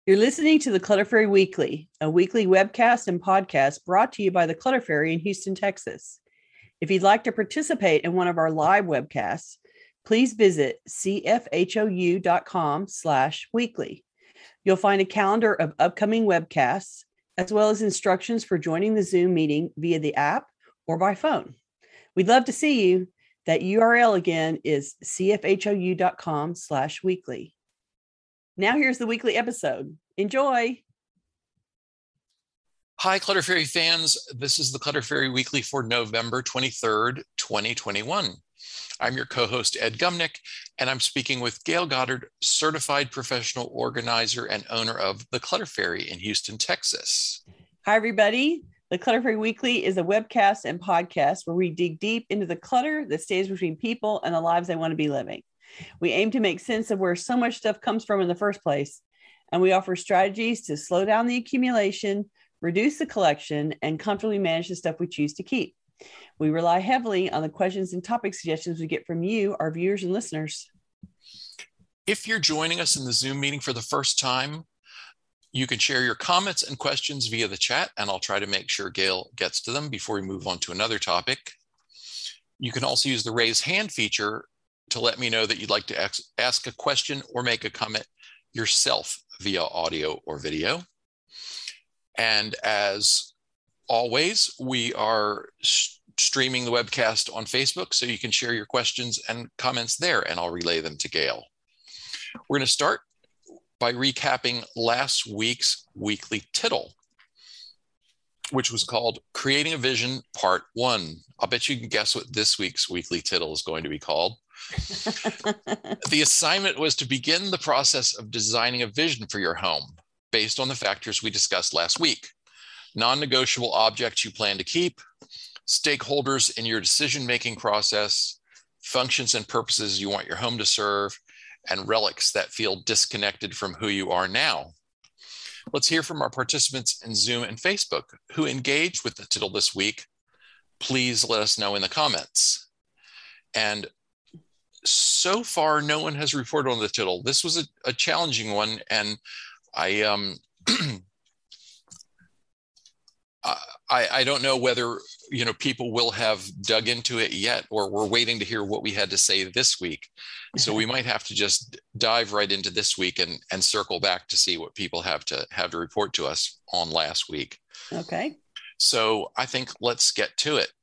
You're listening to the Clutter Fairy Weekly, a weekly webcast and podcast brought to you by the Clutter Fairy in Houston, Texas. If you'd like to participate in one of our live webcasts, please visit cfhou.com/weekly. You'll find a calendar of upcoming webcasts, as well as instructions for joining the Zoom meeting via the app or by phone. We'd love to see you. That URL again is cfhou.com/weekly. Now here's the weekly episode. Enjoy. Hi, Clutter Fairy fans. This is the Clutter Fairy Weekly for November 23rd, 2021. I'm your co-host, Ed Gumnick, and I'm speaking with Gail Goddard, certified professional organizer and owner of the Clutter Fairy in Houston, Texas. Hi, everybody. The Clutter Fairy Weekly is a webcast and podcast where we dig deep into the clutter that stays between people and the lives they want to be living. We aim to make sense of where so much stuff comes from in the first place, and we offer strategies to slow down the accumulation, reduce the collection, and comfortably manage the stuff we choose to keep. We rely heavily on the questions and topic suggestions we get from you, our viewers and listeners. If you're joining us in the Zoom meeting for the first time, you can share your comments and questions via the chat, and I'll try to make sure Gail gets to them before we move on to another topic. You can also use the raise hand feature to let me know that you'd like to ask a question or make a comment yourself via audio or video. And as always, we are streaming the webcast on Facebook, so you can share your questions and comments there, and I'll relay them to Gail. We're going to start by recapping last week's weekly tittle, which was called Creating a Vision Part 1. I'll bet you can guess what this week's weekly tittle is going to be called. The assignment was to begin the process of designing a vision for your home based on the factors we discussed last week: non-negotiable objects you plan to keep, stakeholders in your decision-making process, functions and purposes you want your home to serve, and relics that feel disconnected from who you are now. Let's hear from our participants in Zoom and Facebook who engaged with the tittle this week. Please let us know in the comments. And so far, no one has reported on the tittle. This was a challenging one, and I don't know whether people will have dug into it yet, or we're waiting to hear what we had to say this week. So we might have to just dive right into this week and circle back to see what people have to report to us on last week. Okay. So I think let's get to it.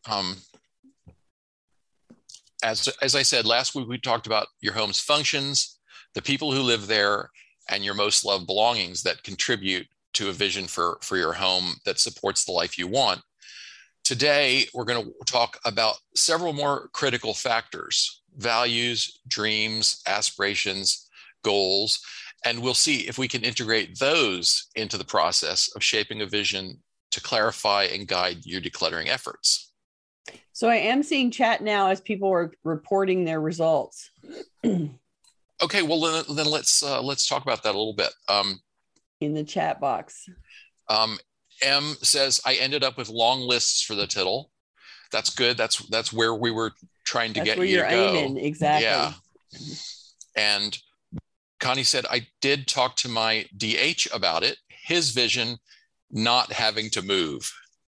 As I said, last week we talked about your home's functions, the people who live there, and your most loved belongings that contribute to a vision for your home that supports the life you want. Today, we're going to talk about several more critical factors: values, dreams, aspirations, goals, and we'll see if we can integrate those into the process of shaping a vision to clarify and guide your decluttering efforts. So I am seeing chat now as people are reporting their results. Okay, well then let's talk about that a little bit. In the chat box. M says, I ended up with long lists for the tittle. That's good. That's where we were trying to get you to go. Aiming. Exactly. Yeah. And Connie said, I did talk to my DH about it. His vision, not having to move.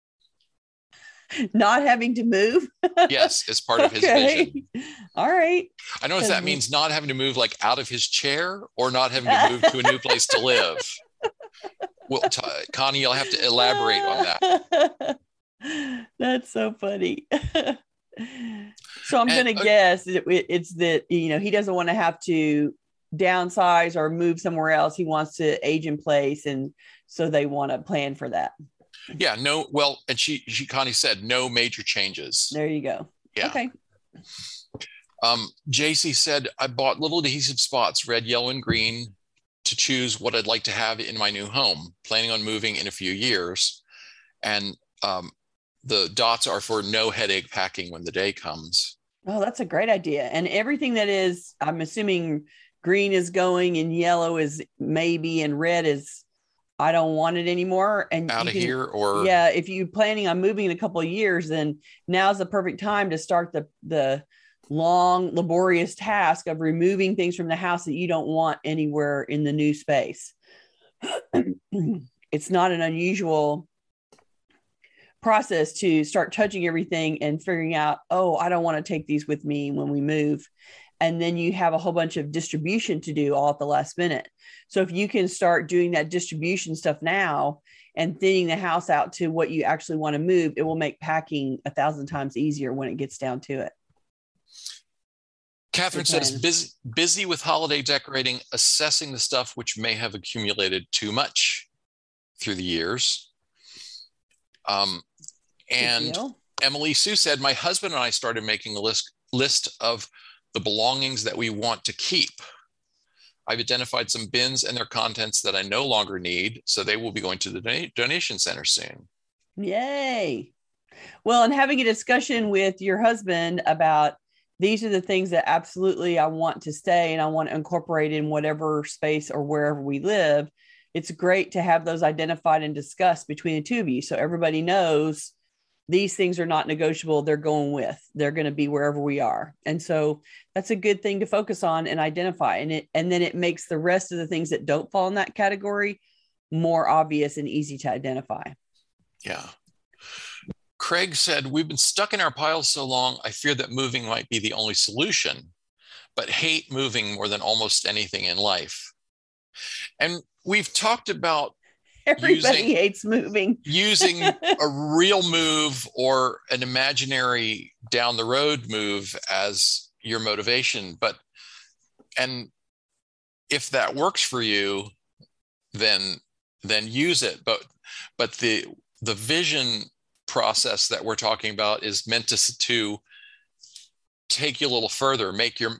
Not having to move? Yes, as part of his vision. All right. I don't know if that means not having to move like out of his chair or not having to move to a new place to live. Well, Connie, you'll have to elaborate on that. That's so funny. So I'm going to guess it's that, he doesn't want to have to downsize or move somewhere else. He wants to age in place. And so they want to plan for that. Yeah, no. Well, and Connie said no major changes. There you go. Yeah. Okay. JC said, I bought little adhesive spots, red, yellow, and green, to choose what I'd like to have in my new home, planning on moving in a few years. And the dots are for no headache packing when the day comes. Oh, that's a great idea. And everything that is, I'm assuming green is going and yellow is maybe, and red is, I don't want it anymore. And out of here, or yeah, if you're planning on moving in a couple of years, then now's the perfect time to start the long, laborious task of removing things from the house that you don't want anywhere in the new space. It's not an unusual process to start touching everything and figuring out, oh, I don't want to take these with me when we move. And then you have a whole bunch of distribution to do all at the last minute. So if you can start doing that distribution stuff now and thinning the house out to what you actually want to move, it will make packing 1,000 times easier when it gets down to it. Catherine says, busy with holiday decorating, assessing the stuff which may have accumulated too much through the years. And Emily Sue said, my husband and I started making a list of the belongings that we want to keep. I've identified some bins and their contents that I no longer need, so they will be going to the donation center soon. Yay. Well, and having a discussion with your husband about these are the things that absolutely I want to stay and I want to incorporate in whatever space or wherever we live. It's great to have those identified and discussed between the two of you. So everybody knows these things are not negotiable. They're going to be wherever we are. And so that's a good thing to focus on and identify. And then it makes the rest of the things that don't fall in that category more obvious and easy to identify. Yeah. Craig said, we've been stuck in our piles so long, I fear that moving might be the only solution, but hate moving more than almost anything in life. And we've talked about everybody hates moving. Using a real move or an imaginary down the road move as your motivation. And if that works for you, then use it. But the vision process that we're talking about is meant to take you a little further,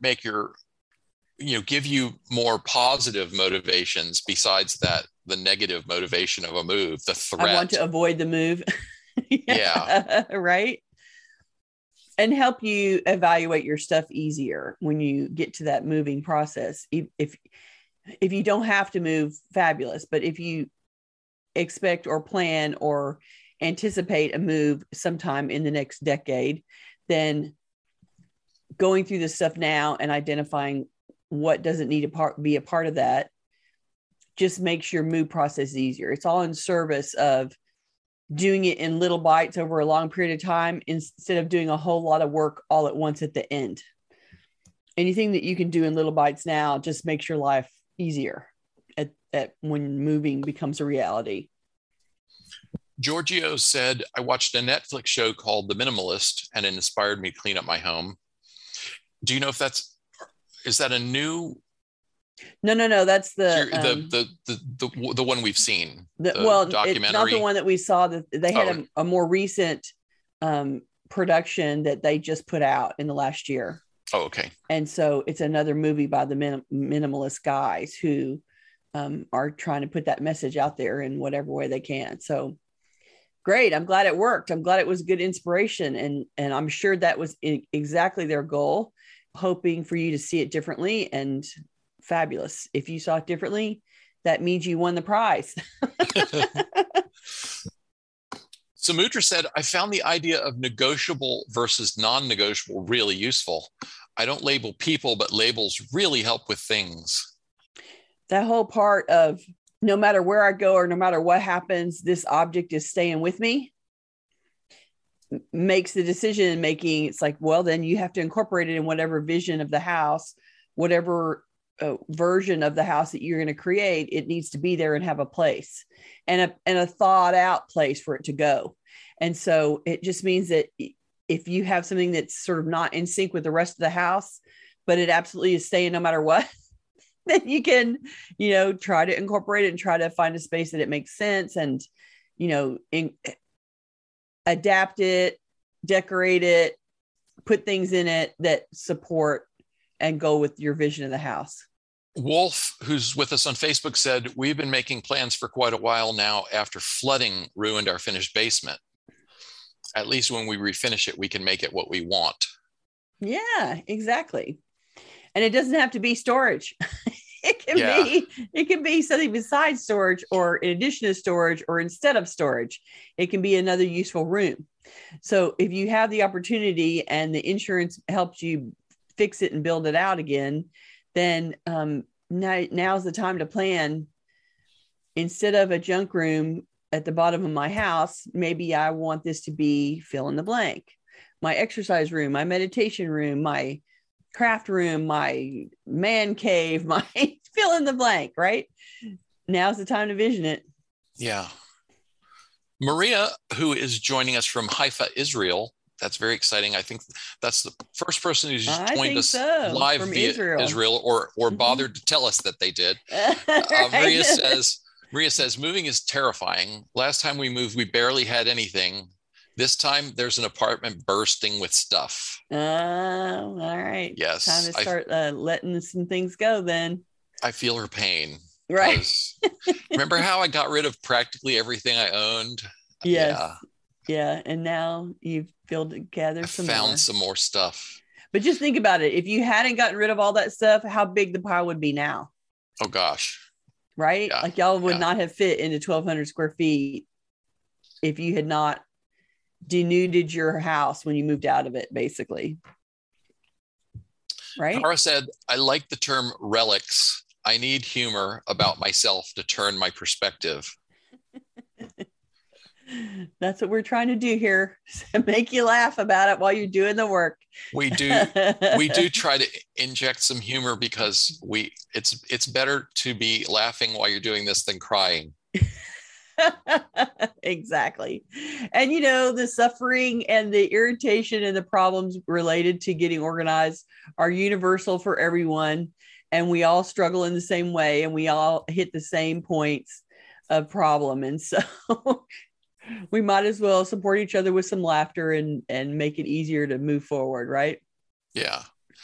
give you more positive motivations besides the negative motivation of a move, the threat. I want to avoid the move. Yeah. Right. And help you evaluate your stuff easier when you get to that moving process. If you don't have to move, fabulous. But if you expect or plan or anticipate a move sometime in the next decade, then going through this stuff now and identifying what doesn't need to be a part of that just makes your move process easier. It's all in service of doing it in little bites over a long period of time instead of doing a whole lot of work all at once at the end. Anything that you can do in little bites now just makes your life easier at when moving becomes a reality. Giorgio said, I watched a Netflix show called The Minimalist and it inspired me to clean up my home. Do you know if is that a new? No. That's the one we've seen. Documentary. It's not the one that we saw. That they had a more recent production that they just put out in the last year. Oh, okay. And so it's another movie by the minimalist guys who are trying to put that message out there in whatever way they can. So great. I'm glad it worked. I'm glad it was good inspiration. And I'm sure that was exactly their goal, hoping for you to see it differently, and fabulous. If you saw it differently, that means you won the prize. Samudra said, I found the idea of negotiable versus non-negotiable really useful. I don't label people, but labels really help with things. That whole part of no matter where I go or no matter what happens, this object is staying with me makes the decision making. It's like, well, then you have to incorporate it in whatever vision of the house, whatever version of the house that you're going to create. It needs to be there and have a place and a thought out place for it to go. And so it just means that if you have something that's sort of not in sync with the rest of the house, but it absolutely is staying no matter what, then you can, try to incorporate it and try to find a space that it makes sense and, adapt it, decorate it, put things in it that support and go with your vision of the house. Wolf, who's with us on Facebook, said, we've been making plans for quite a while now after flooding ruined our finished basement. At least when we refinish it, we can make it what we want. Yeah, exactly. And it doesn't have to be storage. It can be something besides storage or in addition to storage or instead of storage. It can be another useful room. So if you have the opportunity and the insurance helps you fix it and build it out again, then now's the time to plan instead of a junk room at the bottom of my house, maybe I want this to be fill in the blank. My exercise room, my meditation room, my craft room, my man cave, my fill in the blank, right? Now's the time to vision it. Yeah. Maria, who is joining us from Haifa, Israel. That's very exciting. I think that's the first person who's joined us live from via Israel or bothered to tell us that they did. Maria says, moving is terrifying. Last time we moved, we barely had anything. This time there's an apartment bursting with stuff. All right. Yes. Time to start letting some things go then. I feel her pain. Right. Remember how I got rid of practically everything I owned? Yes. Yeah. And now you've gathered some more stuff. But just think about it. If you hadn't gotten rid of all that stuff, how big the pile would be now? Oh gosh. Right? Yeah. Like y'all would not have fit into 1,200 square feet if you had not denuded your house when you moved out of it, basically. Right? Tara said, I like the term relics. I need humor about myself to turn my perspective. That's what we're trying to do here. Make you laugh about it while you're doing the work. We do try to inject some humor because it's better to be laughing while you're doing this than crying. Exactly. And the suffering and the irritation and the problems related to getting organized are universal for everyone. And we all struggle in the same way, and we all hit the same points of problem. And so we might as well support each other with some laughter and make it easier to move forward, right? Yeah.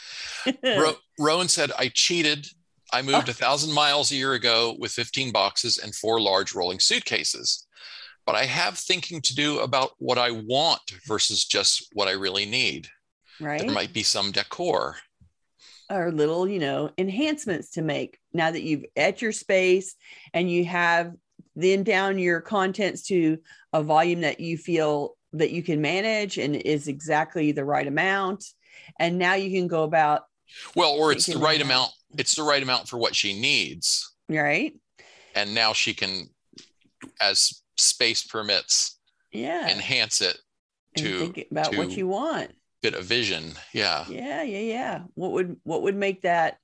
Rowan said, I cheated. I moved 1,000 miles a year ago with 15 boxes and 4 large rolling suitcases. But I have thinking to do about what I want versus just what I really need. Right. There might be some decor. Or little, enhancements to make now that you've at your space and you have then down your contents to a volume that you feel that you can manage and is exactly the right amount. And now you can go about. Well, or it's the right amount. It's the right amount for what she needs. Right. And now she can, as space permits, enhance it to think about what you want. Bit of vision. Yeah. Yeah. What would make that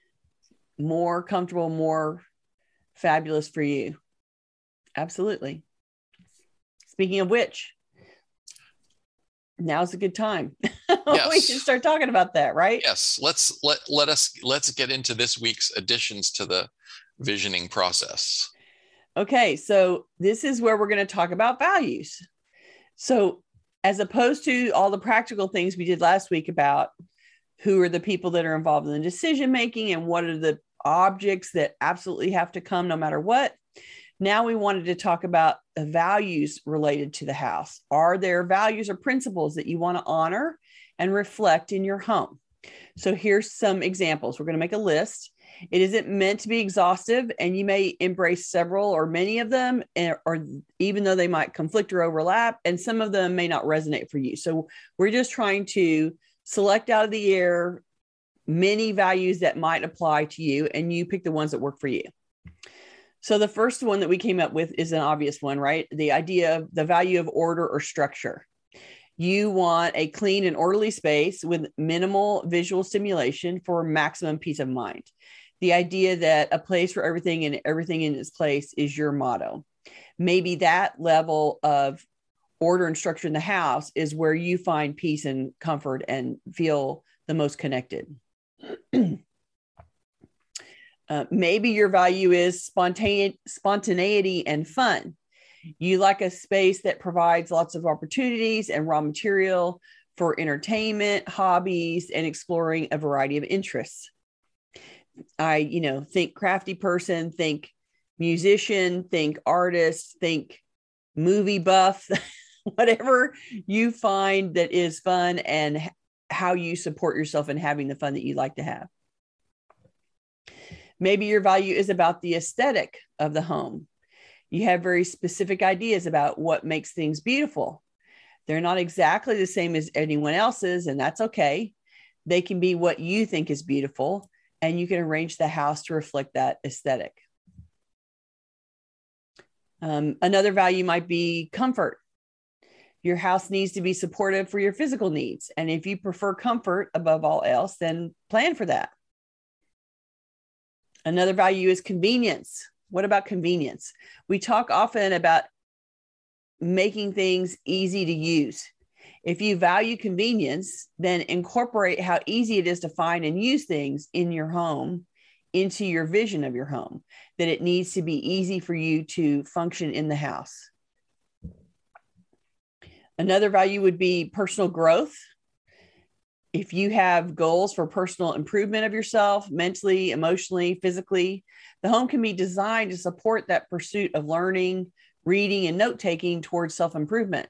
more comfortable, more fabulous for you? Absolutely. Speaking of which, now's a good time. Yes. We should start talking about that, right? Yes. Let's get into this week's additions to the visioning process. Okay, so this is where we're going to talk about values. So as opposed to all the practical things we did last week about who are the people that are involved in the decision making and what are the objects that absolutely have to come no matter what, now we wanted to talk about the values related to the house. Are there values or principles that you want to honor and reflect in your home? So here's some examples. We're going to make a list. It isn't meant to be exhaustive, and you may embrace several or many of them, or even though they might conflict or overlap, and some of them may not resonate for you. So we're just trying to select out of the air many values that might apply to you, and you pick the ones that work for you. So the first one that we came up with is an obvious one, right? The idea of the value of order or structure. You want a clean and orderly space with minimal visual stimulation for maximum peace of mind. The idea that a place for everything and everything in its place is your motto. Maybe that level of order and structure in the house is where you find peace and comfort and feel the most connected. Maybe your value is spontaneity and fun. You like a space that provides lots of opportunities and raw material for entertainment, hobbies, and exploring a variety of interests. I, think crafty person, think musician, think artist, think movie buff, whatever you find that is fun and how you support yourself in having the fun that you like to have. Maybe your value is about the aesthetic of the home. You have very specific ideas about what makes things beautiful. They're not exactly the same as anyone else's, and that's okay. They can be what you think is beautiful, and you can arrange the house to reflect that aesthetic. Another value might be comfort. Your house needs to be supportive for your physical needs. And if you prefer comfort above all else, then plan for that. Another value is convenience. What about convenience? We talk often about making things easy to use. If you value convenience, then incorporate how easy it is to find and use things in your home into your vision of your home, that it needs to be easy for you to function in the house. Another value would be personal growth. If you have goals for personal improvement of yourself, mentally, emotionally, physically, the home can be designed to support that pursuit of learning, reading, and note-taking towards self-improvement.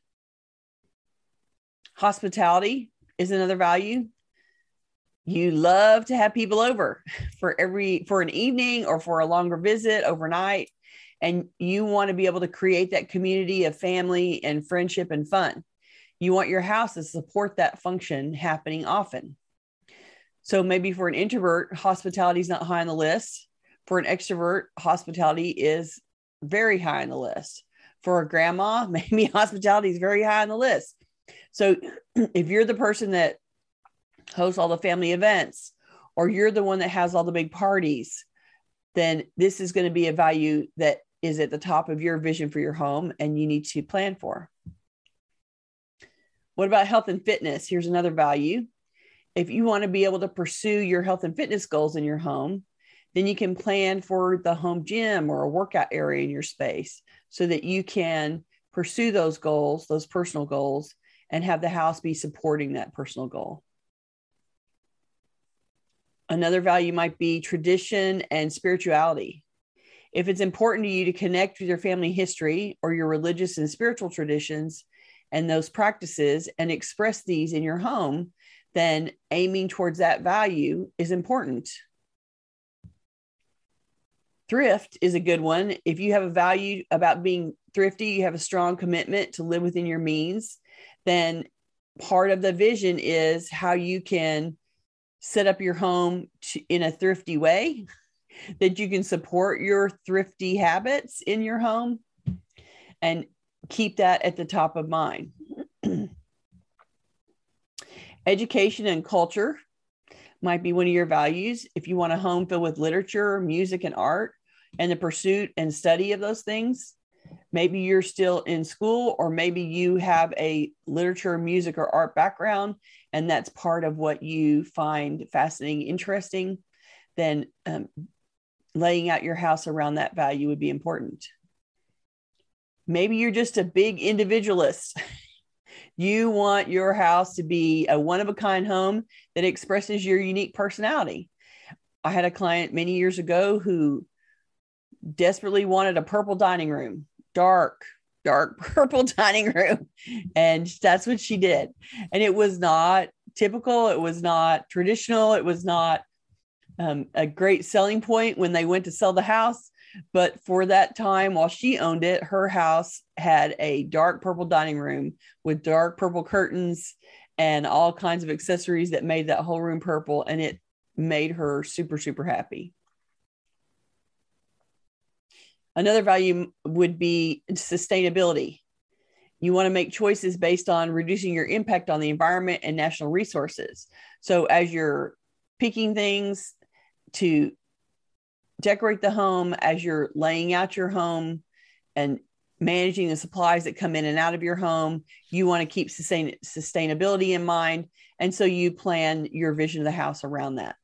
Hospitality is another value. You love to have people over for an evening or for a longer visit overnight. And you want to be able to create that community of family and friendship and fun. You want your house to support that function happening often. So maybe for an introvert, hospitality is not high on the list. For an extrovert, hospitality is very high on the list. For a grandma, maybe hospitality is very high on the list. So if you're the person that hosts all the family events, or you're the one that has all the big parties, then this is going to be a value that is at the top of your vision for your home and you need to plan for. What about health and fitness? Here's another value. If you want to be able to pursue your health and fitness goals in your home, then you can plan for the home gym or a workout area in your space so that you can pursue those goals, those personal goals, and have the house be supporting that personal goal. Another value might be tradition and spirituality. If it's important to you to connect with your family history or your religious and spiritual traditions and those practices and express these in your home, then aiming towards that value is important. Thrift is a good one. If you have a value about being thrifty, you have a strong commitment to live within your means, then part of the vision is how you can set up your home in a thrifty way, that you can support your thrifty habits in your home and keep that at the top of mind. Education and culture might be one of your values. If you want a home filled with literature, music, and art, and the pursuit and study of those things, maybe you're still in school, or maybe you have a literature, music, or art background, and that's part of what you find fascinating, interesting, then laying out your house around that value would be important. Maybe you're just a big individualist. You want your house to be a one-of-a-kind home that expresses your unique personality. I had a client many years ago who desperately wanted a purple dining room, dark purple dining room. And that's what she did. And it was not typical. It was not traditional. It was not a great selling point when they went to sell the house. But for that time, while she owned it, her house had a dark purple dining room with dark purple curtains and all kinds of accessories that made that whole room purple. And it made her super, super happy. Another value would be sustainability. You want to make choices based on reducing your impact on the environment and national resources. So as you're picking things to decorate the home, as you're laying out your home and managing the supplies that come in and out of your home, you want to keep sustainability in mind. And so you plan your vision of the house around that.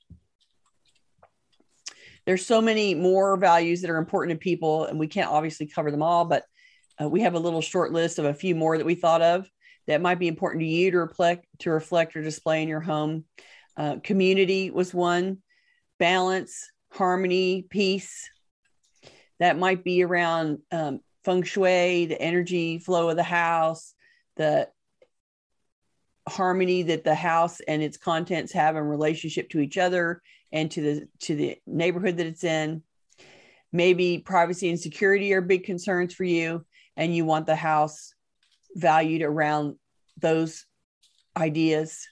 There's so many more values that are important to people, and we can't obviously cover them all, but we have a little short list of a few more that we thought of that might be important to you to reflect or display in your home. Community was one, balance, harmony, peace. That might be around feng shui, the energy flow of the house, the harmony that the house and its contents have in relationship to each other and to the neighborhood that it's in. Maybe privacy and security are big concerns for you, and you want the house valued around those ideas.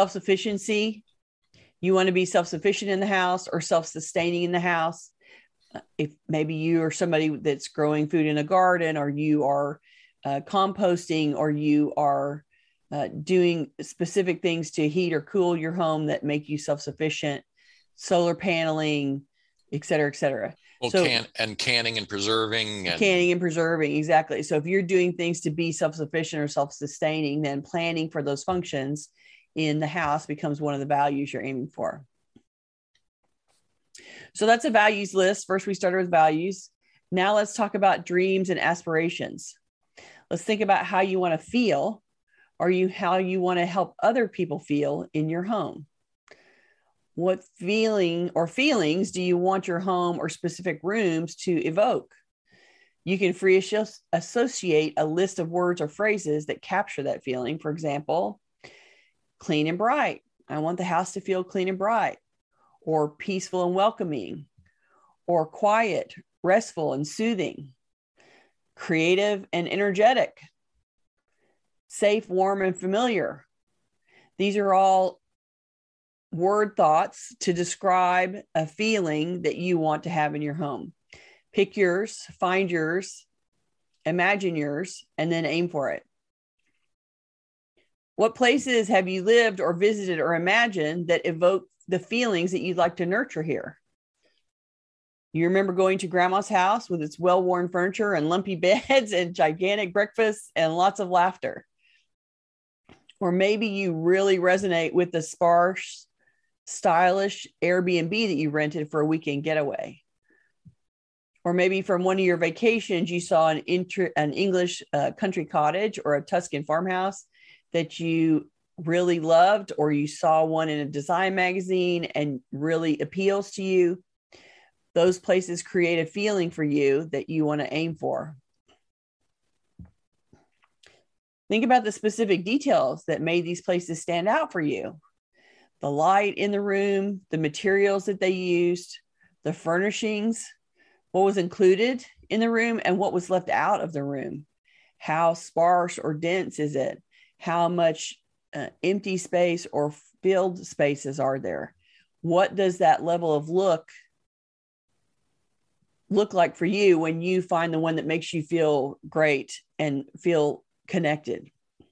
Self-sufficiency. You want to be self-sufficient in the house or self-sustaining in the house. If maybe you are somebody that's growing food in a garden, or you are composting, or you are doing specific things to heat or cool your home that make you self-sufficient, solar paneling, et cetera, et cetera. Well, so canning and preserving. Canning and preserving, exactly. So if you're doing things to be self-sufficient or self-sustaining, then planning for those functions in the house becomes one of the values you're aiming for. So that's a values list. First, we started with values. Now let's talk about dreams and aspirations. Let's think about how you want to feel, or how you want to help other people feel in your home. What feeling or feelings do you want your home or specific rooms to evoke? You can free associate a list of words or phrases that capture that feeling. For example, clean and bright. I want the house to feel clean and bright, or peaceful and welcoming, or quiet, restful and soothing, creative and energetic, safe, warm, and familiar. These are all word thoughts to describe a feeling that you want to have in your home. Pick yours, find yours, imagine yours, and then aim for it. What places have you lived or visited or imagined that evoke the feelings that you'd like to nurture here? You remember going to grandma's house with its well-worn furniture and lumpy beds and gigantic breakfasts and lots of laughter. Or maybe you really resonate with the sparse, stylish Airbnb that you rented for a weekend getaway. Or maybe from one of your vacations, you saw an English country cottage or a Tuscan farmhouse that you really loved, or you saw one in a design magazine and really appeals to you. Those places create a feeling for you that you want to aim for. Think about the specific details that made these places stand out for you. The light in the room, the materials that they used, the furnishings, what was included in the room and what was left out of the room. How sparse or dense is it? How much empty space or filled spaces are there? What does that level of look like for you when you find the one that makes you feel great and feel connected?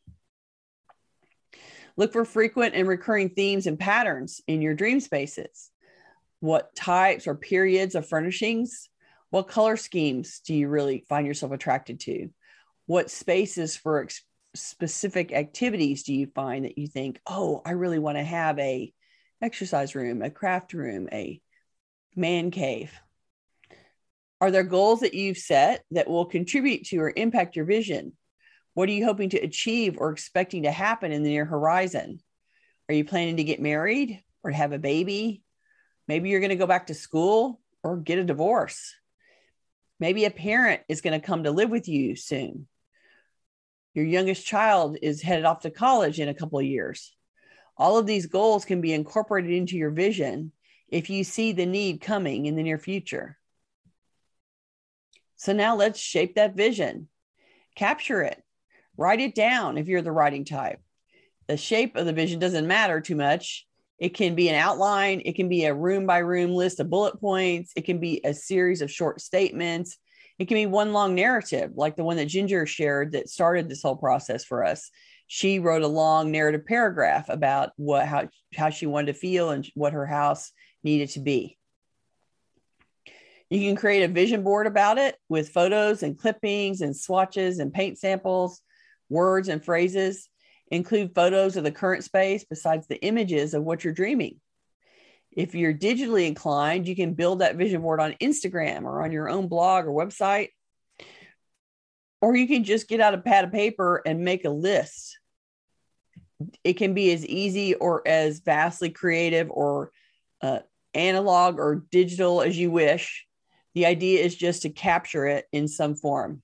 Look for frequent and recurring themes and patterns in your dream spaces. What types or periods of furnishings? What color schemes do you really find yourself attracted to? What spaces for specific activities do you find that you think, oh, I really want to have a exercise room, a craft room, a man cave? Are there goals that you've set that will contribute to or impact your vision? What are you hoping to achieve or expecting to happen in the near horizon? Are you planning to get married or have a baby? Maybe you're going to go back to school or get a divorce. Maybe a parent is going to come to live with you soon. Your youngest child is headed off to college in a couple of years. All of these goals can be incorporated into your vision if you see the need coming in the near future. So now let's shape that vision. Capture it. Write it down if you're the writing type. The shape of the vision doesn't matter too much. It can be an outline. It can be a room by room list of bullet points. It can be a series of short statements. It can be one long narrative, like the one that Ginger shared that started this whole process for us. She wrote a long narrative paragraph about how she wanted to feel and what her house needed to be. You can create a vision board about it with photos and clippings and swatches and paint samples, words and phrases. Include photos of the current space besides the images of what you're dreaming. If you're digitally inclined, you can build that vision board on Instagram or on your own blog or website. Or you can just get out a pad of paper and make a list. It can be as easy or as vastly creative or analog or digital as you wish. The idea is just to capture it in some form.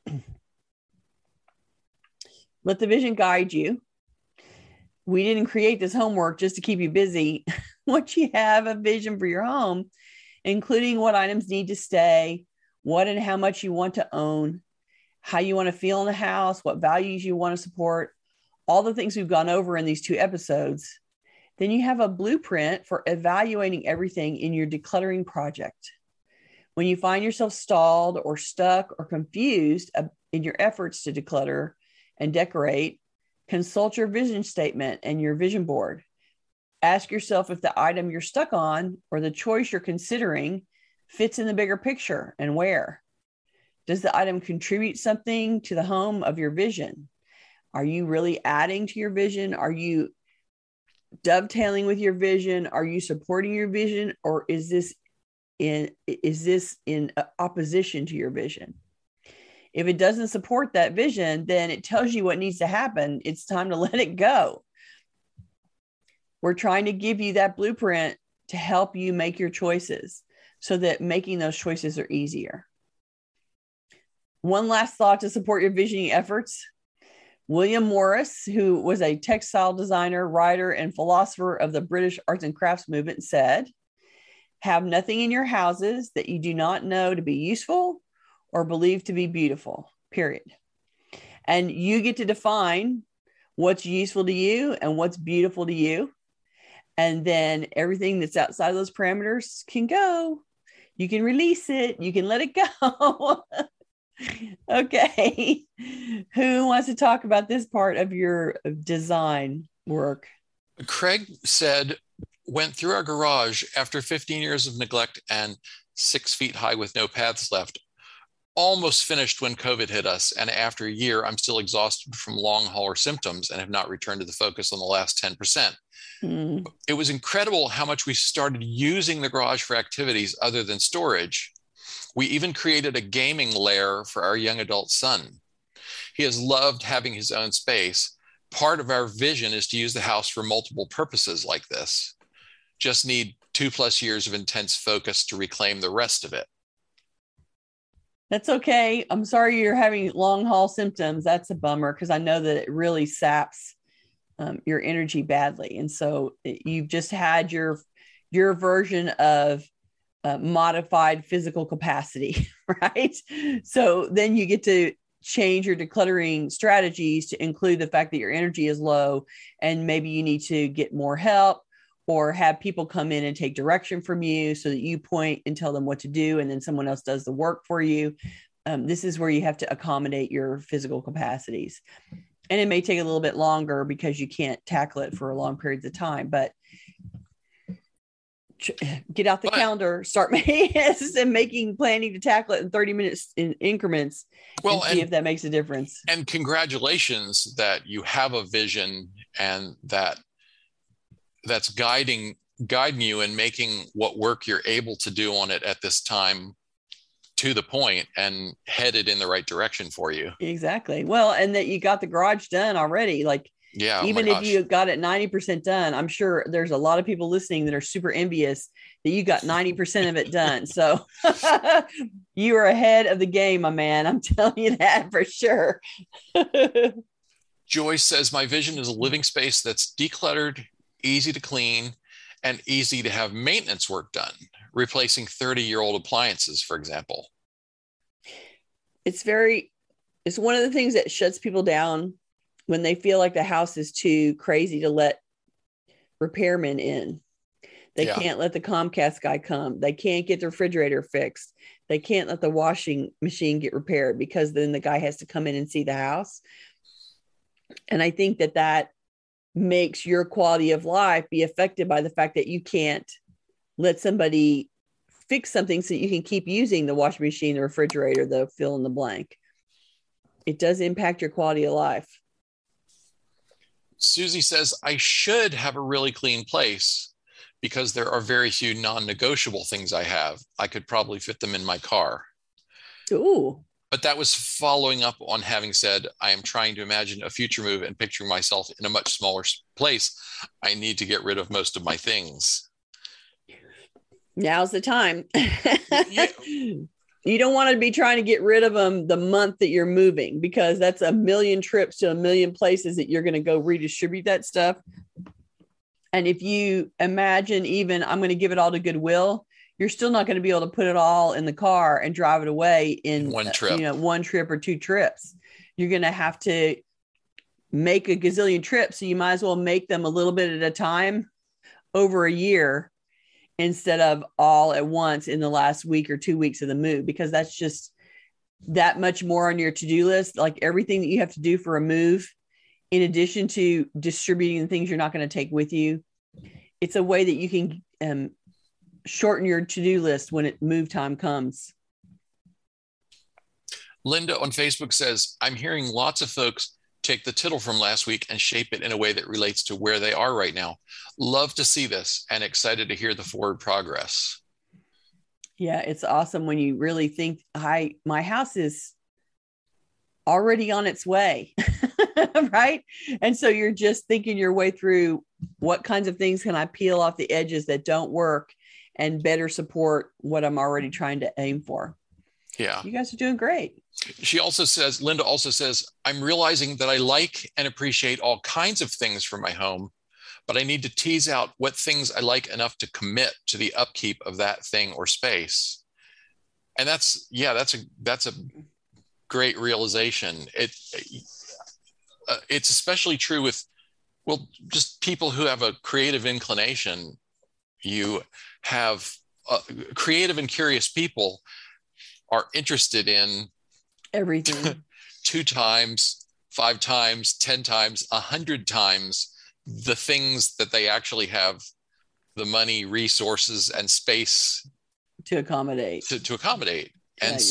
Let the vision guide you. We didn't create this homework just to keep you busy. Once you have a vision for your home, including what items need to stay, what and how much you want to own, how you want to feel in the house, what values you want to support, all the things we've gone over in these 2 episodes, then you have a blueprint for evaluating everything in your decluttering project. When you find yourself stalled or stuck or confused in your efforts to declutter and decorate, consult your vision statement and your vision board. Ask yourself if the item you're stuck on or the choice you're considering fits in the bigger picture and where. Does the item contribute something to the home of your vision? Are you really adding to your vision? Are you dovetailing with your vision? Are you supporting your vision? Or is this in opposition to your vision? If it doesn't support that vision, then it tells you what needs to happen. It's time to let it go. We're trying to give you that blueprint to help you make your choices so that making those choices are easier. One last thought to support your visioning efforts. William Morris, who was a textile designer, writer, and philosopher of the British arts and crafts movement, said, "Have nothing in your houses that you do not know to be useful or believe to be beautiful, period." And you get to define what's useful to you and what's beautiful to you. And then everything that's outside of those parameters can go. You can release it. You can let it go. Okay. Who wants to talk about this part of your design work? Craig said, went through our garage after 15 years of neglect and 6 feet high with no paths left. Almost finished when COVID hit us. And after a year, I'm still exhausted from long hauler symptoms and have not returned to the focus on the last 10%. It was incredible how much we started using the garage for activities other than storage. We even created a gaming lair for our young adult son. He has loved having his own space. Part of our vision is to use the house for multiple purposes like this. Just need 2+ years of intense focus to reclaim the rest of it. That's okay. I'm sorry you're having long haul symptoms. That's a bummer because I know that it really saps your energy badly. And so you've just had your version of modified physical capacity, right? So then you get to change your decluttering strategies to include the fact that your energy is low and maybe you need to get more help or have people come in and take direction from you so that you point and tell them what to do and then someone else does the work for you. This is where you have to accommodate your physical capacities. And it may take a little bit longer because you can't tackle it for long periods of time, but get out the calendar, start making planning to tackle it in 30 minutes in increments. Well, and see if that makes a difference. And congratulations that you have a vision and that's guiding you in making what work you're able to do on it at this time to the point and headed in the right direction for you. Exactly. Well, and that you got the garage done already. Like, yeah, even if you got it 90% done, I'm sure there's a lot of people listening that are super envious that you got 90% of it done. So you are ahead of the game, my man. I'm telling you that for sure. Joyce says, my vision is a living space that's decluttered, easy to clean, and easy to have maintenance work done, replacing 30-year-old appliances, for example. It's one of the things that shuts people down when they feel like the house is too crazy to let repairmen in. They can't let the Comcast guy come. They can't get the refrigerator fixed. They can't let the washing machine get repaired because then the guy has to come in and see the house. And I think that makes your quality of life be affected by the fact that you can't let somebody fix something so that you can keep using the washing machine, the refrigerator, the fill in the blank. It does impact your quality of life. Susie says, I should have a really clean place because there are very few non-negotiable things I have. I could probably fit them in my car. Ooh. But that was following up on having said, I am trying to imagine a future move and picturing myself in a much smaller place. I need to get rid of most of my things. Now's the time. Yeah. You don't want to be trying to get rid of them the month that you're moving because that's a million trips to a million places that you're going to go redistribute that stuff. And if you imagine even I'm going to give it all to Goodwill, you're still not going to be able to put it all in the car and drive it away in one trip, one trip or 2 trips. You're going to have to make a gazillion trips. So you might as well make them a little bit at a time over a year instead of all at once in the last week or 2 weeks of the move, because that's just that much more on your to-do list. Like everything that you have to do for a move, in addition to distributing the things you're not going to take with you, it's a way that you can shorten your to-do list when move time comes. Linda on Facebook says, I'm hearing lots of folks take the tittle from last week and shape it in a way that relates to where they are right now. Love to see this and excited to hear the forward progress. Yeah, it's awesome when you really think, my house is already on its way, right? And so you're just thinking your way through what kinds of things can I peel off the edges that don't work and better support what I'm already trying to aim for. Yeah. You guys are doing great. Linda also says, I'm realizing that I like and appreciate all kinds of things for my home, but I need to tease out what things I like enough to commit to the upkeep of that thing or space. And that's a great realization. It's especially true with, well, just people who have a creative inclination. You have creative and curious people are interested in everything 2 times, 5 times, 10 times, 100 times the things that they actually have the money, resources, and space to accommodate. To accommodate. And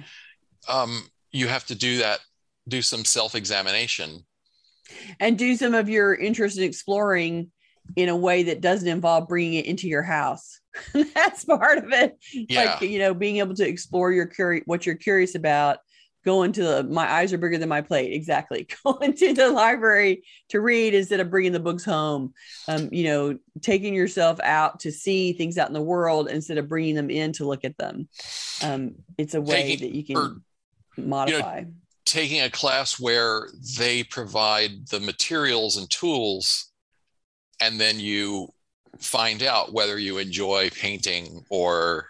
you have to do some self-examination. And do some of your interest in exploring in a way that doesn't involve bringing it into your house. That's part of it. Yeah. Like, being able to explore what you're curious about, going to my eyes are bigger than my plate. Exactly. Going to the library to read instead of bringing the books home. Taking yourself out to see things out in the world instead of bringing them in to look at them. It's a way that you can modify. Taking a class where they provide the materials and tools, and then you find out whether you enjoy painting or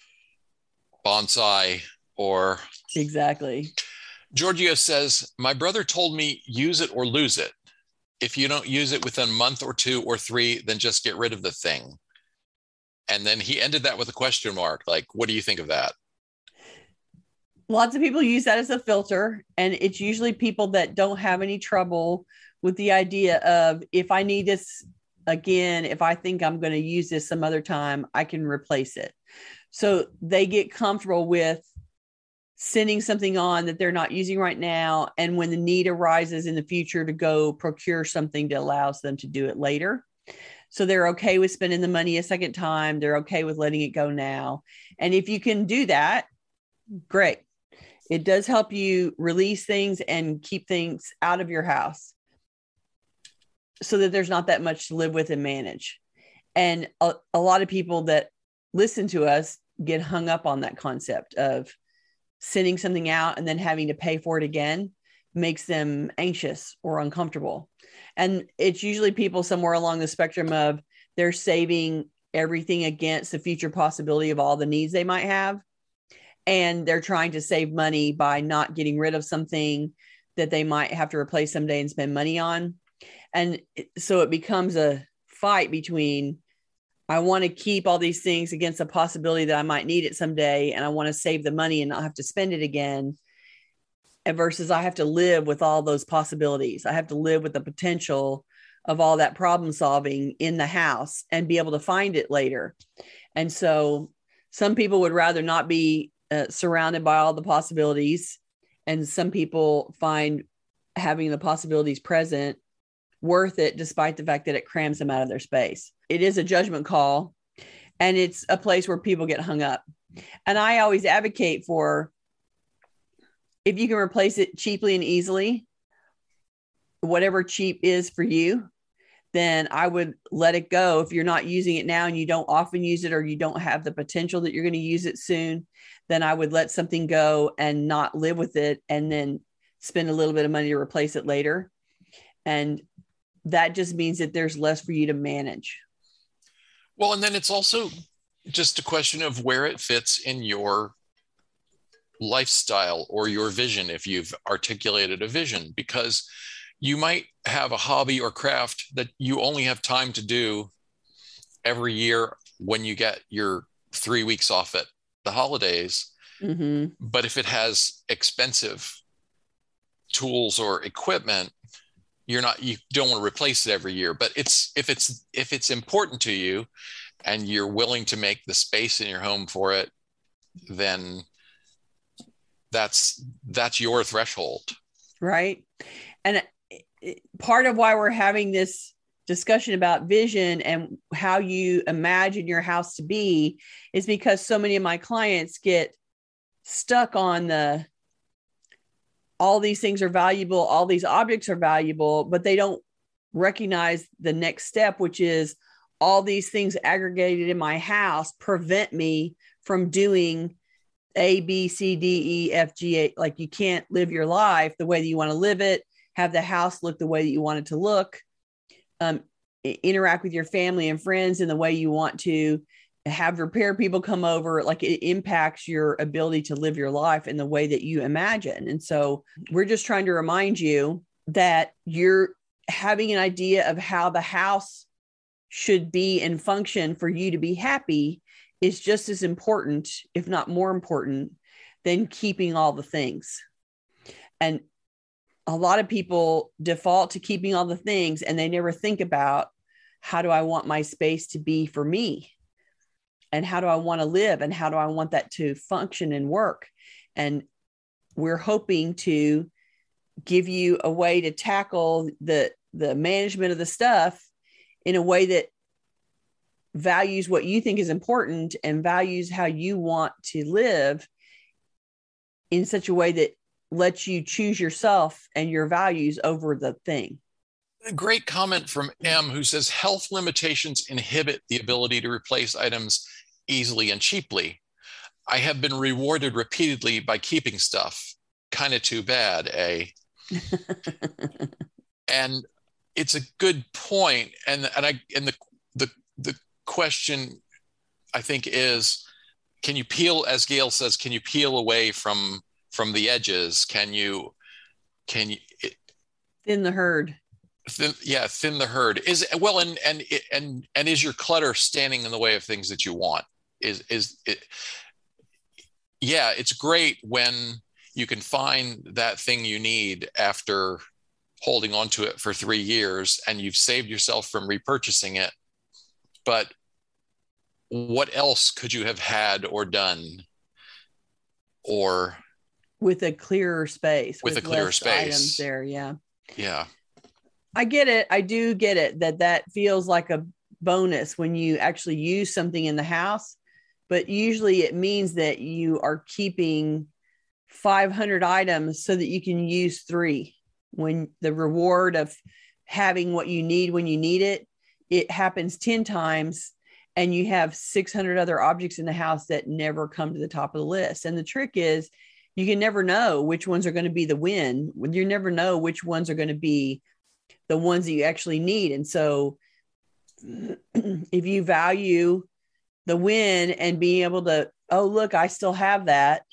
bonsai or... Exactly. Giorgio says, my brother told me use it or lose it. If you don't use it within a month or 2 or 3, then just get rid of the thing. And then he ended that with a question mark. Like, what do you think of that? Lots of people use that as a filter, and it's usually people that don't have any trouble with the idea of, if I need this again, if I think I'm going to use this some other time, I can replace it. So they get comfortable with sending something on that they're not using right now, and when the need arises in the future to go procure something that allows them to do it later. So they're okay with spending the money a second time. They're okay with letting it go now. And if you can do that, great. It does help you release things and keep things out of your house so that there's not that much to live with and manage. And a lot of people that listen to us get hung up on that concept of sending something out and then having to pay for it again. Makes them anxious or uncomfortable. And it's usually people somewhere along the spectrum of they're saving everything against the future possibility of all the needs they might have. And they're trying to save money by not getting rid of something that they might have to replace someday and spend money on. And so it becomes a fight between, I want to keep all these things against the possibility that I might need it someday, and I want to save the money and not have to spend it again, versus I have to live with all those possibilities. I have to live with the potential of all that problem solving in the house and be able to find it later. And so some people would rather not be surrounded by all the possibilities. And some people find having the possibilities present worth it, despite the fact that it crams them out of their space. It is a judgment call, and it's a place where people get hung up. And I always advocate for, if you can replace it cheaply and easily, whatever cheap is for you, then I would let it go. If you're not using it now and you don't often use it, or you don't have the potential that you're going to use it soon, then I would let something go and not live with it, and then spend a little bit of money to replace it later. And that just means that there's less for you to manage. Well, and then it's also just a question of where it fits in your lifestyle or your vision, if you've articulated a vision, because you might have a hobby or craft that you only have time to do every year when you get your 3 weeks off at the holidays. Mm-hmm. But if it has expensive tools or equipment, you don't want to replace it every year. But if it's important to you and you're willing to make the space in your home for it, then that's your threshold. Right. And part of why we're having this discussion about vision and how you imagine your house to be is because so many of my clients get stuck on all these things are valuable, all these objects are valuable, but they don't recognize the next step, which is all these things aggregated in my house prevent me from doing A, B, C, D, E, F, G, A. Like, you can't live your life the way that you want to live it, have the house look the way that you want it to look, interact with your family and friends in the way you want to, have repair people come over. Like, it impacts your ability to live your life in the way that you imagine. And so we're just trying to remind you that you're having an idea of how the house should be and function for you to be happy is just as important, if not more important, than keeping all the things. And a lot of people default to keeping all the things, and they never think about, how do I want my space to be for me? And how do I want to live? And how do I want that to function and work? And we're hoping to give you a way to tackle the management of the stuff in a way that values what you think is important and values how you want to live in such a way that lets you choose yourself and your values over the thing. A great comment from M, who says health limitations inhibit the ability to replace items easily and cheaply. I have been rewarded repeatedly by keeping stuff. Kind of too bad, eh? And it's a good point. And the question, I think, is, can you peel, as Gail says, can you peel away from the edges? Can you thin the herd? Thin the herd. Is well, and is your clutter standing in the way of things that you want? Is it? Yeah, it's great when you can find that thing you need after holding on to it for 3 years and you've saved yourself from repurchasing it. But what else could you have had or done? Or with a clearer space, with a clearer space items there. Yeah. Yeah. I get it. I do get it that feels like a bonus when you actually use something in the house, but usually it means that you are keeping 500 items so that you can use 3. When the reward of having what you need when you need it, it happens 10 times and you have 600 other objects in the house that never come to the top of the list. And the trick is you can never know which ones are going to be the win. You never know which ones are going to be the ones that you actually need. And so if you value the win and being able to, oh, look, I still have that.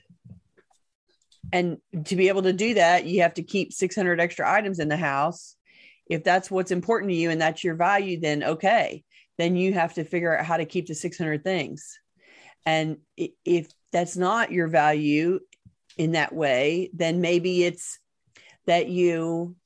And to be able to do that, you have to keep 600 extra items in the house. If that's what's important to you and that's your value, then okay, then you have to figure out how to keep the 600 things. And if that's not your value in that way, then maybe it's that you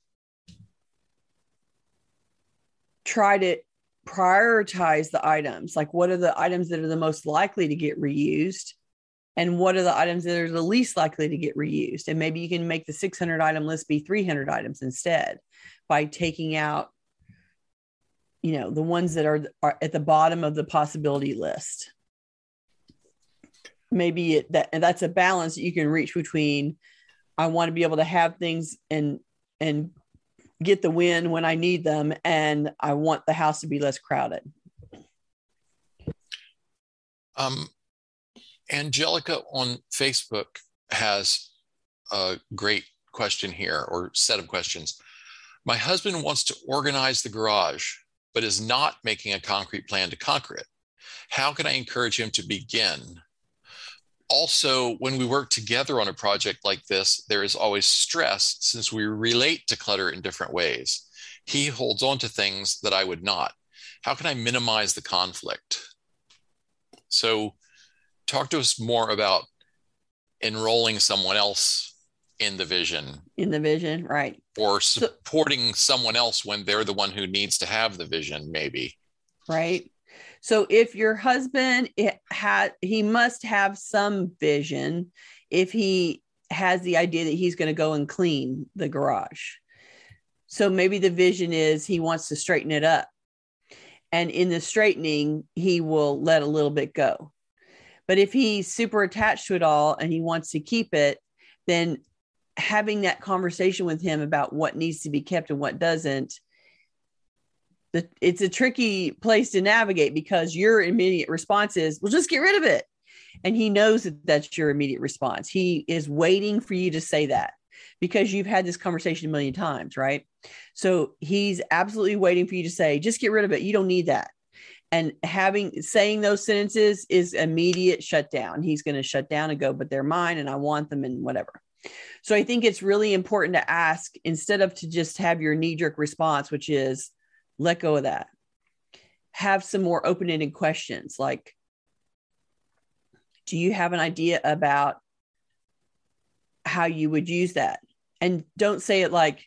try to prioritize the items. Like, what are the items that are the most likely to get reused? And what are the items that are the least likely to get reused? And maybe you can make the 600 item list be 300 items instead by taking out, the ones that are at the bottom of the possibility list. Maybe that's a balance that you can reach between, I want to be able to have things and get the win when I need them, and I want the house to be less crowded. Angelica on Facebook has a great question here, or set of questions. My husband wants to organize the garage, but is not making a concrete plan to conquer it. How can I encourage him to begin? Also, when we work together on a project like this, there is always stress since we relate to clutter in different ways. He holds on to things that I would not. How can I minimize the conflict? So talk to us more about enrolling someone else in the vision. In the vision, right. Or supporting someone else when they're the one who needs to have the vision, maybe. Right. So if your husband he must have some vision if he has the idea that he's going to go and clean the garage. So maybe the vision is he wants to straighten it up. And in the straightening, he will let a little bit go. But if he's super attached to it all and he wants to keep it, then having that conversation with him about what needs to be kept and what doesn't, it's a tricky place to navigate, because your immediate response is, well, just get rid of it. And he knows that that's your immediate response. He is waiting for you to say that, because you've had this conversation a million times, right? So he's absolutely waiting for you to say, just get rid of it. You don't need that. And saying those sentences is immediate shutdown. He's going to shut down and go, but they're mine and I want them and whatever. So I think it's really important to ask, instead of to just have your knee-jerk response, which is let go of that. Have some more open-ended questions like, do you have an idea about how you would use that? And don't say it like,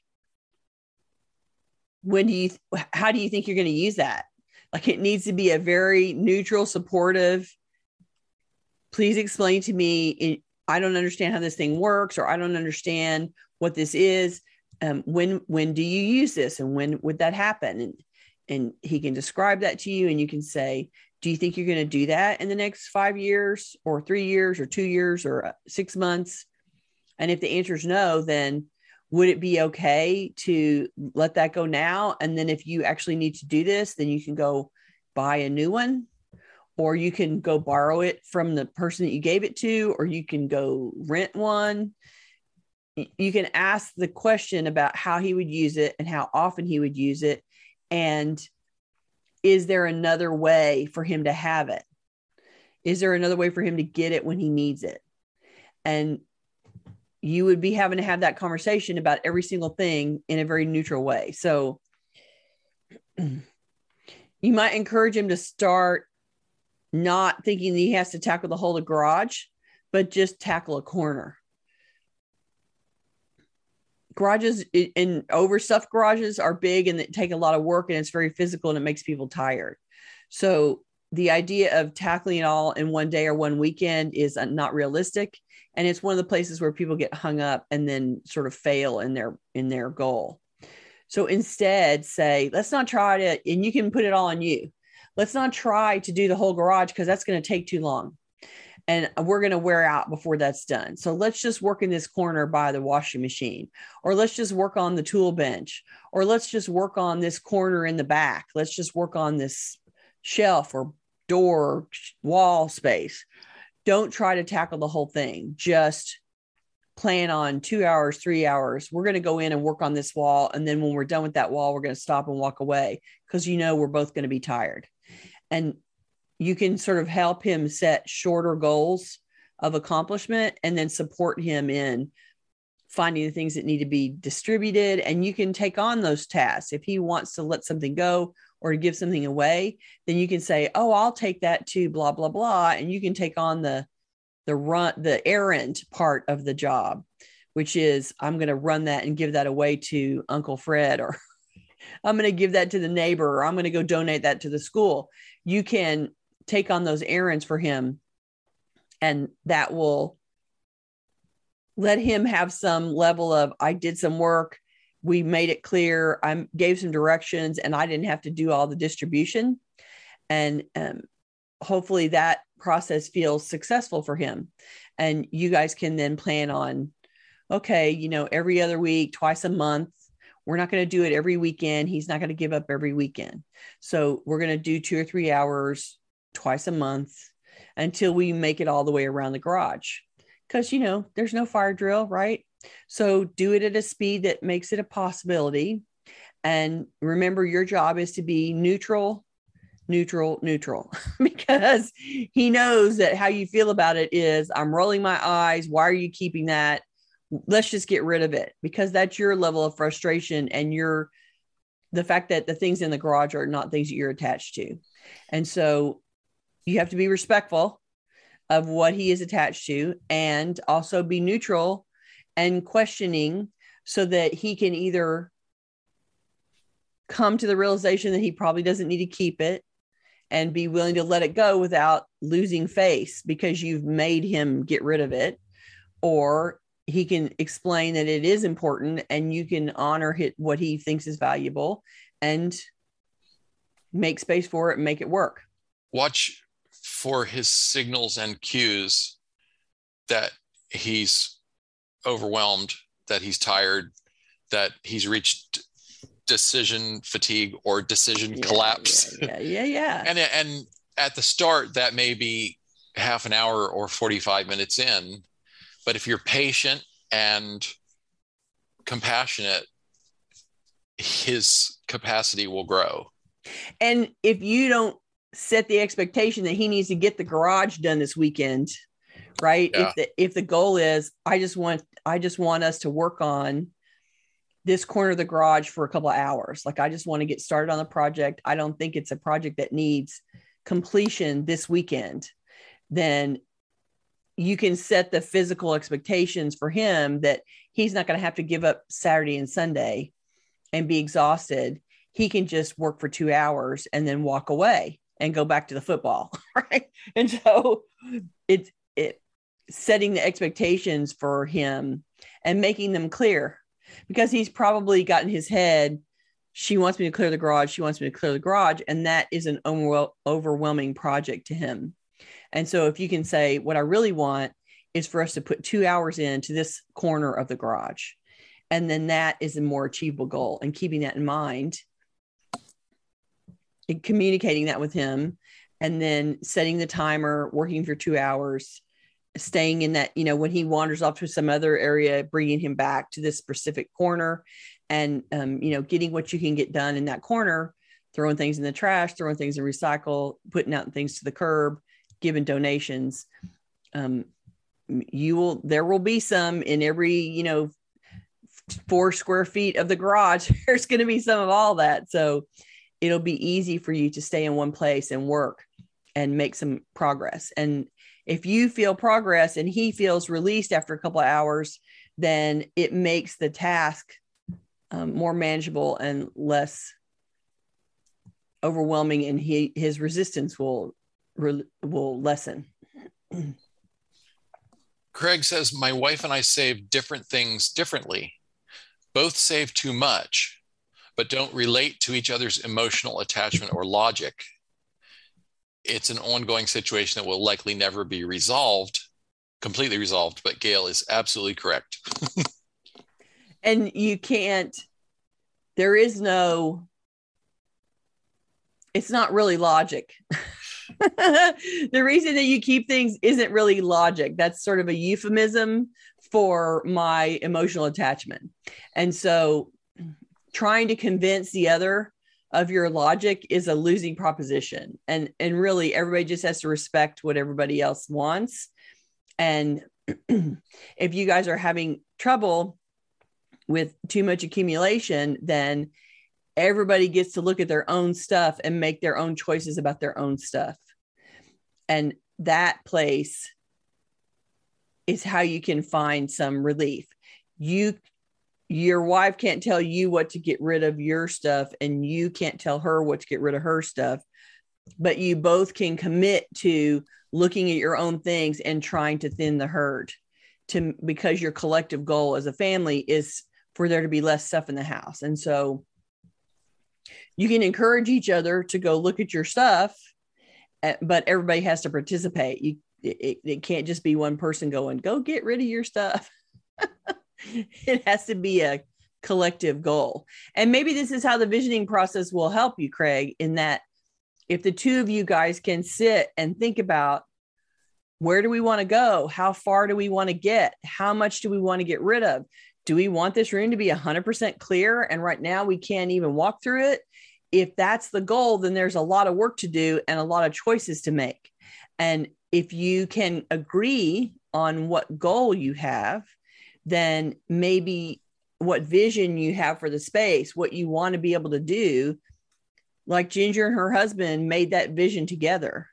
how do you think you're going to use that? Like, it needs to be a very neutral, supportive, please explain to me, I don't understand how this thing works, or I don't understand what this is. When do you use this? And when would that happen? And he can describe that to you, and you can say, do you think you're going to do that in the next 5 years or 3 years or 2 years or 6 months? And if the answer is no, then would it be okay to let that go now? And then if you actually need to do this, then you can go buy a new one, or you can go borrow it from the person that you gave it to, or you can go rent one. You can ask the question about how he would use it and how often he would use it. And is there another way for him to have it? Is there another way for him to get it when he needs it? And you would be having to have that conversation about every single thing in a very neutral way. So you might encourage him to start not thinking that he has to tackle the whole of the garage, but just tackle a corner. Garages and overstuffed garages are big and they take a lot of work, and it's very physical and it makes people tired. So the idea of tackling it all in one day or one weekend is not realistic. And it's one of the places where people get hung up and then sort of fail in their goal. So instead say, let's not try to, and you can put it all on you. Let's not try to do the whole garage, because that's going to take too long. And we're going to wear out before that's done. So let's just work in this corner by the washing machine, or let's just work on the tool bench, or let's just work on this corner in the back. Let's just work on this shelf or door or wall space. Don't try to tackle the whole thing. Just plan on 2 hours, 3 hours. We're going to go in and work on this wall. And then when we're done with that wall, we're going to stop and walk away, because we're both going to be tired. And you can sort of help him set shorter goals of accomplishment, and then support him in finding the things that need to be distributed. And you can take on those tasks. If he wants to let something go or to give something away, then you can say, oh, I'll take that to blah, blah, blah. And you can take on the errand part of the job, which is, I'm going to run that and give that away to Uncle Fred, or I'm going to give that to the neighbor, or I'm going to go donate that to the school. You can take on those errands for him, and that will let him have some level of, I did some work, we made it clear, I gave some directions, and I didn't have to do all the distribution. And hopefully that process feels successful for him. And you guys can then plan on, okay, every other week, twice a month. We're not going to do it every weekend. He's not going to give up every weekend. So we're going to do 2 or 3 hours twice a month until we make it all the way around the garage. Because, there's no fire drill, right? So do it at a speed that makes it a possibility. And remember, your job is to be neutral, because he knows that how you feel about it is, I'm rolling my eyes. Why are you keeping that? Let's just get rid of it, because that's your level of frustration, and the fact that the things in the garage are not things that you're attached to. And so you have to be respectful of what he is attached to, and also be neutral and questioning so that he can either come to the realization that he probably doesn't need to keep it and be willing to let it go without losing face because you've made him get rid of it, or he can explain that it is important and you can honor what he thinks is valuable and make space for it and make it work. Watch for his signals and cues that he's overwhelmed, that he's tired, that he's reached decision fatigue or decision collapse. Yeah. And at the start, that may be half an hour or 45 minutes in. But if you're patient and compassionate, his capacity will grow. And if you don't set the expectation that he needs to get the garage done this weekend, right? Yeah. If the goal is, I just want us to work on this corner of the garage for a couple of hours. Like, I just want to get started on the project. I don't think it's a project that needs completion this weekend. Then you can set the physical expectations for him that he's not going to have to give up Saturday and Sunday and be exhausted. He can just work for 2 hours and then walk away and go back to the football. Right. And so it's setting the expectations for him and making them clear, because he's probably got in his head, she wants me to clear the garage. She wants me to clear the garage. And that is an overwhelming project to him. And so if you can say, what I really want is for us to put 2 hours into this corner of the garage, and then that is a more achievable goal, and keeping that in mind and communicating that with him, and then setting the timer, working for 2 hours, staying in that, when he wanders off to some other area, bringing him back to this specific corner, and, getting what you can get done in that corner, throwing things in the trash, throwing things in recycle, putting out things to the curb, giving donations. There will be some in every, 4 square feet of the garage. There's going to be some of all that. So it'll be easy for you to stay in one place and work and make some progress. And if you feel progress and he feels released after a couple of hours, then it makes the task more manageable and less overwhelming, and his resistance will lessen. Craig says, my wife and I save different things differently. Both save too much, but don't relate to each other's emotional attachment or logic. It's an ongoing situation that will likely never be completely resolved, but Gail is absolutely correct. And it's not really logic. The reason that you keep things isn't really logic. That's sort of a euphemism for my emotional attachment. And so trying to convince the other of your logic is a losing proposition. And really everybody just has to respect what everybody else wants. And if you guys are having trouble with too much accumulation, then everybody gets to look at their own stuff and make their own choices about their own stuff. And that place is how you can find some relief. Your wife can't tell you what to get rid of your stuff, and you can't tell her what to get rid of her stuff, but you both can commit to looking at your own things and trying to thin the herd, because your collective goal as a family is for there to be less stuff in the house. And so you can encourage each other to go look at your stuff, but everybody has to participate. It can't just be one person going, go get rid of your stuff. It has to be a collective goal. And maybe this is how the visioning process will help you, Craig, in that if the two of you guys can sit and think about, where do we want to go? How far do we want to get? How much do we want to get rid of? Do we want this room to be 100% clear? And right now we can't even walk through it. If that's the goal, then there's a lot of work to do and a lot of choices to make. And if you can agree on what goal you have, then maybe what vision you have for the space, what you want to be able to do, like Ginger and her husband made that vision together.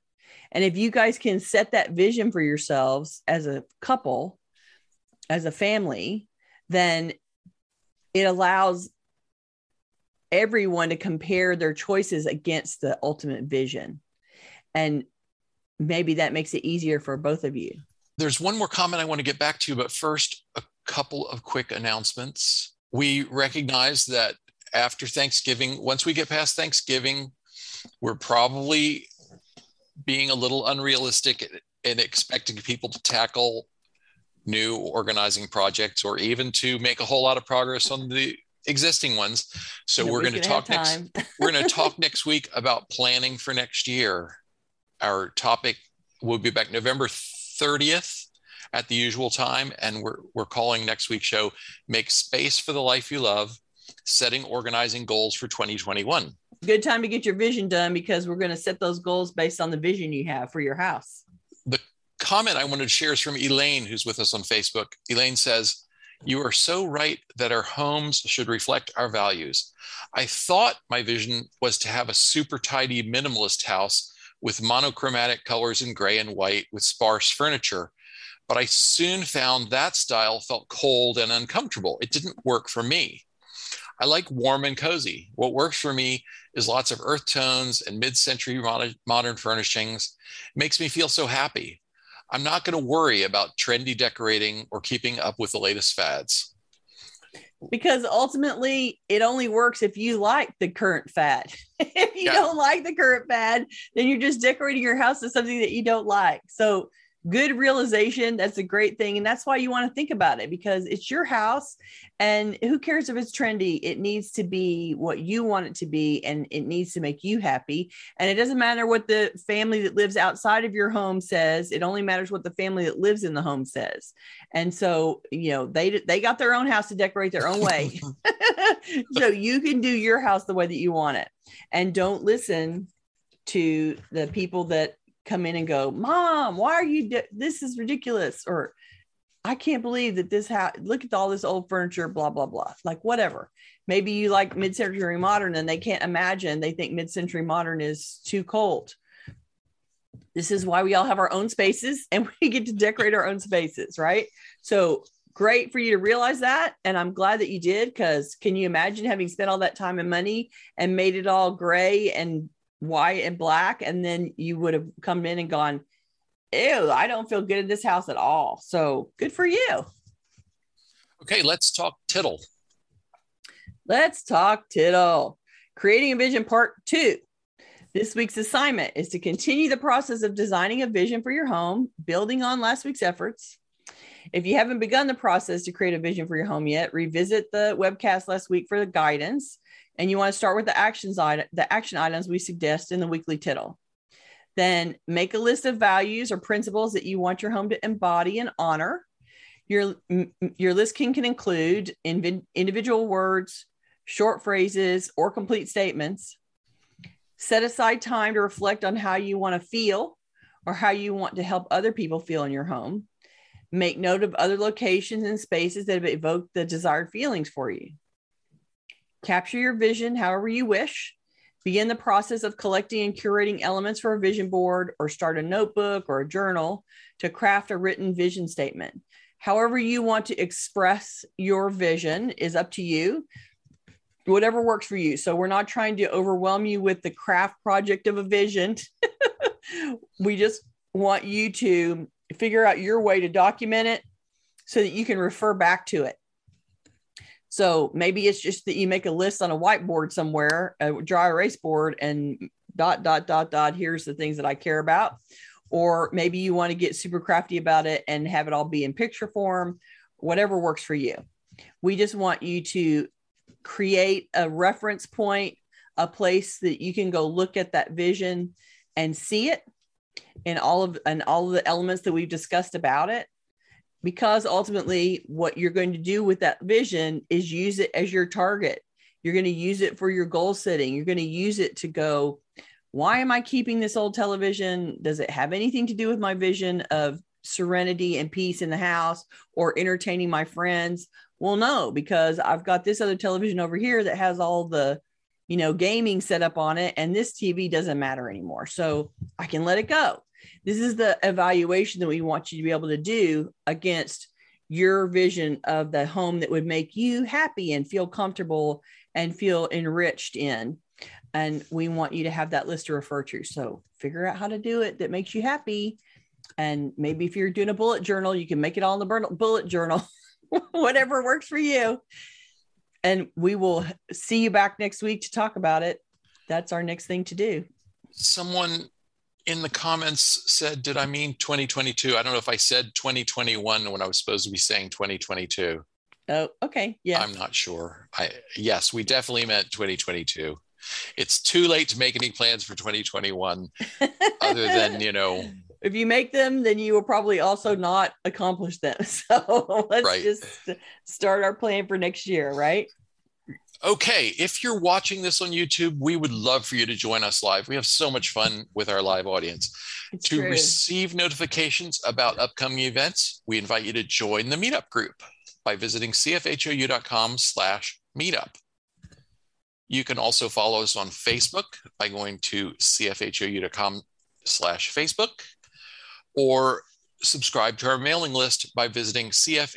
And if you guys can set that vision for yourselves as a couple, as a family, then it allows everyone to compare their choices against the ultimate vision. And maybe that makes it easier for both of you. There's one more comment I want to get back to, but first, a couple of quick announcements. We recognize that after Thanksgiving, once we get past Thanksgiving, we're probably being a little unrealistic in expecting people to tackle new organizing projects or even to make a whole lot of progress on the existing ones. So we're going to talk next week about planning for next year. Our topic will be back November 30th at the usual time, and we're calling next week's show "Make Space for the Life You Love: Setting Organizing Goals for 2021." Good time to get your vision done, because we're going to set those goals based on the vision you have for your house. The comment I wanted to share is from Elaine, who's with us on Facebook. Elaine says, "You are so right that our homes should reflect our values. I thought my vision was to have a super tidy minimalist house with monochromatic colors in gray and white with sparse furniture, but I soon found that style felt cold and uncomfortable. It didn't work for me. I like warm and cozy. What works for me is lots of earth tones and mid-century modern furnishings. It makes me feel so happy. I'm not going to worry about trendy decorating or keeping up with the latest fads." Because ultimately, it only works if you like the current fad. If you don't like the current fad, then you're just decorating your house to something that you don't like. So good realization. That's a great thing. And that's why you want to think about it, because it's your house, and who cares if it's trendy? It needs to be what you want it to be, and it needs to make you happy. And it doesn't matter what the family that lives outside of your home says. It only matters what the family that lives in the home says. And so, they got their own house to decorate their own way. So you can do your house the way that you want it. And don't listen to the people that come in and go, "Mom, why are you this is ridiculous," or "I can't believe that this house, look at all this old furniture, blah blah blah." Like, whatever. Maybe you like mid-century modern and they can't imagine, they think mid-century modern is too cold. This is why we all have our own spaces, and we get to decorate our own spaces, right? So great for you to realize that, and I'm glad that you did, because can you imagine having spent all that time and money and made it all gray and white and black, and then you would have come in and gone, "Ew, I don't feel good in this house at all." So good for you. Okay, let's talk tittle. Let's talk tittle. Creating a Vision Part 2. This week's assignment is to continue the process of designing a vision for your home, building on last week's efforts. If you haven't begun the process to create a vision for your home yet, revisit the webcast last week for the guidance. And you want to start with the action items we suggest in the weekly tittle. Then make a list of values or principles that you want your home to embody and honor. Your list can include individual words, short phrases, or complete statements. Set aside time to reflect on how you want to feel or how you want to help other people feel in your home. Make note of other locations and spaces that have evoked the desired feelings for you. Capture your vision however you wish. Begin the process of collecting and curating elements for a vision board, or start a notebook or a journal to craft a written vision statement. However you want to express your vision is up to you. Whatever works for you. So we're not trying to overwhelm you with the craft project of a vision. We just want you to figure out your way to document it so that you can refer back to it. So maybe it's just that you make a list on a whiteboard somewhere, a dry erase board, and ... here's the things that I care about. Or maybe you want to get super crafty about it and have it all be in picture form, whatever works for you. We just want you to create a reference point, a place that you can go look at that vision and see it and all of the elements that we've discussed about it. Because ultimately what you're going to do with that vision is use it as your target. You're going to use it for your goal setting. You're going to use it to go, why am I keeping this old television? Does it have anything to do with my vision of serenity and peace in the house or entertaining my friends? Well, no, because I've got this other television over here that has all the, gaming set up on it, and this TV doesn't matter anymore. So I can let it go. This is the evaluation that we want you to be able to do against your vision of the home that would make you happy and feel comfortable and feel enriched in. And we want you to have that list to refer to. So figure out how to do it that makes you happy. And maybe if you're doing a bullet journal, you can make it all in the bullet journal, whatever works for you. And we will see you back next week to talk about it. That's our next thing to do. Someone in the comments said, did I mean 2022? I don't know if I said 2021 when I was supposed to be saying 2022. Oh, okay. Yeah. I'm not sure. Yes, we definitely meant 2022. It's too late to make any plans for 2021 other than, if you make them, then you will probably also not accomplish them. So let's just start our plan for next year, right? Okay. If you're watching this on YouTube, we would love for you to join us live. We have so much fun with our live audience. It's to true. receive notifications about upcoming events, we invite you to join the meetup group by visiting cfhou.com/meetup. You can also follow us on Facebook by going to cfhou.com/Facebook, or subscribe to our mailing list by visiting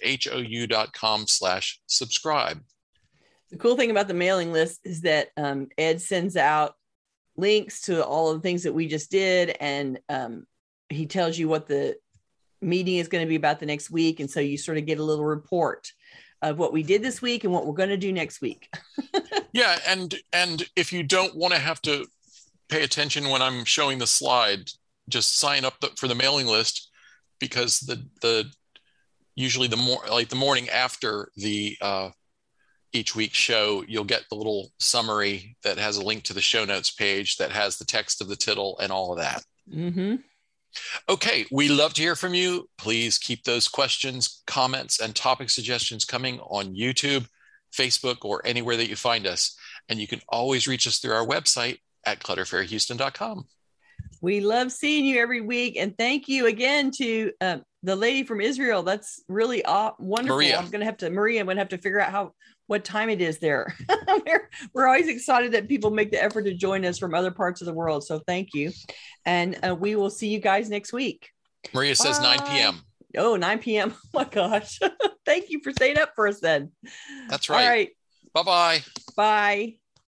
cfhou.com/subscribe. The cool thing about the mailing list is that Ed sends out links to all of the things that we just did. And he tells you what the meeting is going to be about the next week. And so you sort of get a little report of what we did this week and what we're going to do next week. Yeah. And if you don't want to have to pay attention when I'm showing the slide, just sign up for the mailing list, because usually the morning after the each week's show, you'll get the little summary that has a link to the show notes page that has the text of the tittle and all of that. Mm-hmm. Okay, we love to hear from you. Please keep those questions, comments, and topic suggestions coming on YouTube, Facebook, or anywhere that you find us. And you can always reach us through our website at clutterfairyhouston.com. We love seeing you every week. And thank you again to the lady from Israel. That's really wonderful. Maria. I'm going to have to figure out what time it is there. We're always excited that people make the effort to join us from other parts of the world. So thank you. And we will see you guys next week. Maria says 9 p.m. Oh, 9 p.m. Oh my gosh. Thank you for staying up for us then. That's right. All right. Bye-bye. Bye.